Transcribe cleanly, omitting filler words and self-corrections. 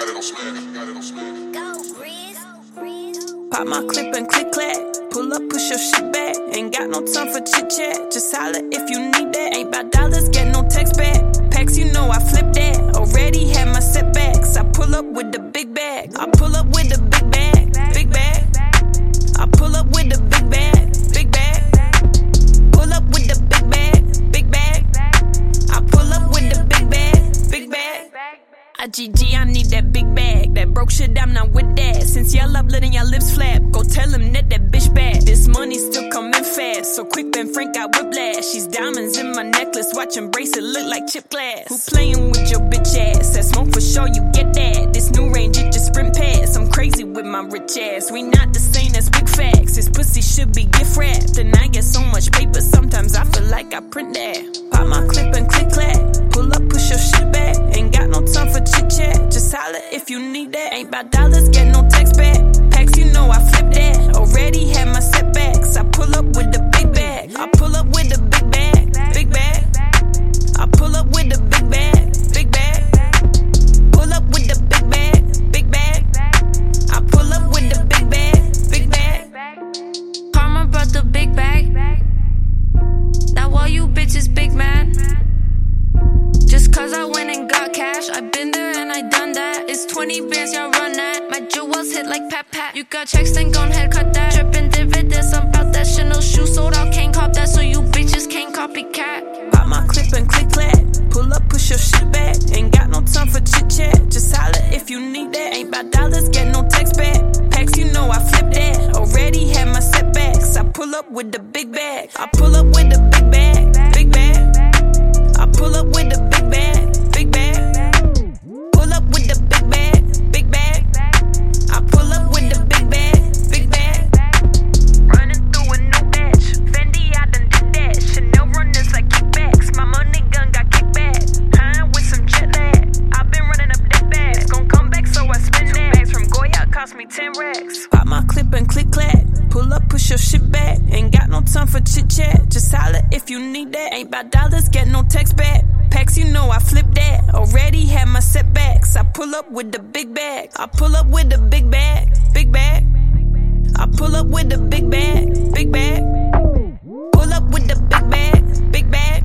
Got it on smash. Got it on smash. Pop my clip and click clack. Pull up, push your shit back. Ain't got no time for chit chat. Just holler if you need that. Ain't about dollars, get no text back. Packs, you know I flip that. Already had my setbacks. I pull up with the big bag. I pull up with the big bag. Big bag. I pull up with the big bag. Big bag. Pull up with the big bag. Big bag. I pull up with the big bag. Big bag. GG, I need that big bag. That broke shit, I'm not with that. Since y'all up letting y'all lips flap, go tell him that bitch bad. This money still coming fast, so quick Ben Frank got whiplash. She's diamonds in my necklace, watching bracelet look like chip glass. Who playing with your bitch ass? That smoke for sure, you get that. This new range, it just sprint past. I'm crazy with my rich ass. We not the same, that's big facts. This pussy should be gift wrapped, and I get so much paper, sometimes I feel like I print that. Pop my clip and click clack. Pull up, push your shit back. Ain't got no time for chit chat. Just holler if you need that. Ain't about dollars, get no text back. Packs, you know I flip that. Already had my setbacks. I pull up with the big bag. I pull up with the big bag. Big bag. I pull up with the big bag. Big bag. Pull up with the big bag. Big bag. I pull up with the big bag. Big bag. Karma brought the big bag. Now all you bitches big mad. Just cause I went and got cash, I been there and I done that. It's 20 bands, y'all run that. My jewels hit like pat pat. You got checks, then gon' head cut that. Drippin' dividends, I'm about that Chanel shoe sold out, can't cop that, so you bitches can't copycat. Pop my clip and click clack. Pull up, push your shit back. Ain't got no time for chit chat. Just holler if you need that. Ain't about dollars, get no text back. Packs, you know I flip that. Already had my setbacks. I pull up with the big bag. I pull up with the big bag. Big bag. I pull up with the big bag. Big bag. Pull up with the big bag. Big bag. I pull up with the big bag. Big bag. Running through a new batch. Fendi, I done did that. Chanel runners like kickbacks. My money gun got kickback. Huh? With some jet lag. I've been running up that bag. Gon' come back, so I spin that. Bags from Goya cost me 10 racks. Pop my clip and click clack. Pull up, push your shit back. Ain't got no time for chit chat. Just holler if you need that. Ain't about dollars, get no text back. Packs, you know I flip that. Already had my setbacks. I pull up with the big bag. I pull up with the big bag. Big bag. I pull up with the big bag. Big bag. Pull up with the big bag. Big bag.